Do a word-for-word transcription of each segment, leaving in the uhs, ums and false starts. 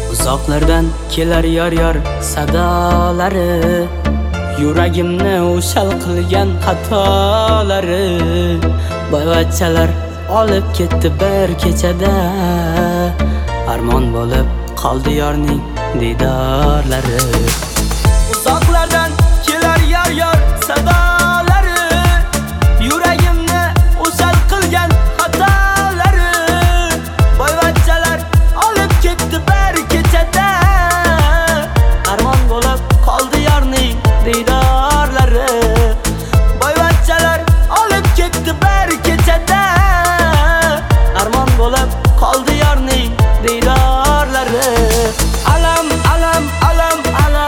Uzoqlardan kelar yor-yor sadolari, yuragimni o'shal qilgan xatolari. Boyvachchalar olib ketdi bir kechada, armon bo'lib qoldi yorning didorlari. Uzoqlardan kelar yor-yor sadolari, yuragimni o'shal qilgan xatolari. Boyvachchalar olib ketdi bir kechada, armon bo'lib qoldi yorning didorlari. Boyvachchalar olib ketdi bir kechada, armon bo'lib qoldi yorning didorlari. Alam alam alam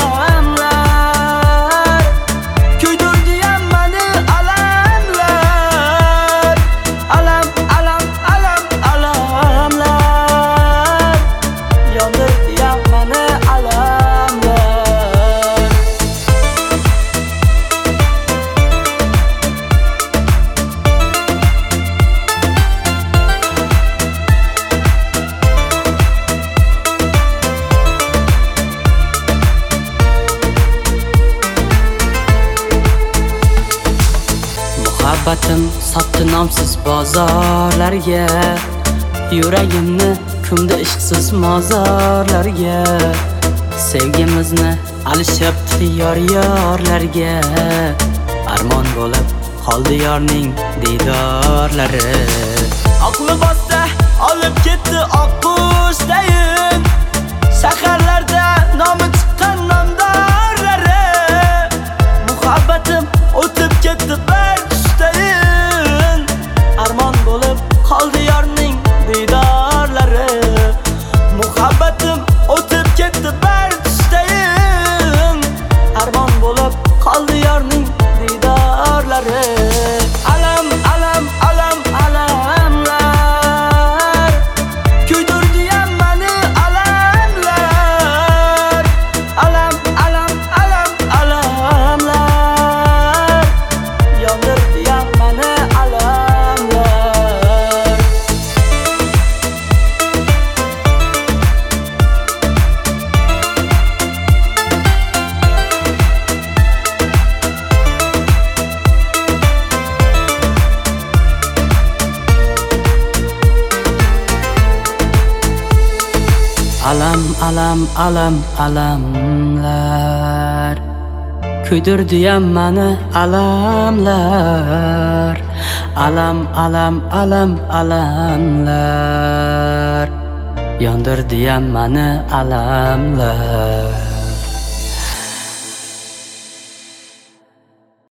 alamlar, kuydirdi meni alamlar. Alam alam alam alamlar, yondirdi meni alamlar. Muhabbatim sotdi nomsiz bozorlarga, yuragimni ko'mdi ishqsiz mozorlarga. Sevgimizni alishibdi yor-yorlarga, armon bo'lib qoldi yorning didorlari. Aqli bossa olib ketdi oqquşdayin, shaharlarda nomi chiqqan nomdorlari. Muhabbatim o'tib ketdi bir tushdayin, armon bo'lib qoldi yorning didorlari. Muhabbatim o'tib ketdi bir tushdayin, armon bo'lib qoldi yorning didorlari. Alam alam alam alamlar, kuydirdi meni alamlar. Alam alam alam alamlar, yondirdi meni alamlar. Alam alam alam alamlar, kuydirdi meni alamlar. Alam alam alam alamlar, yondirdi meni alamlar.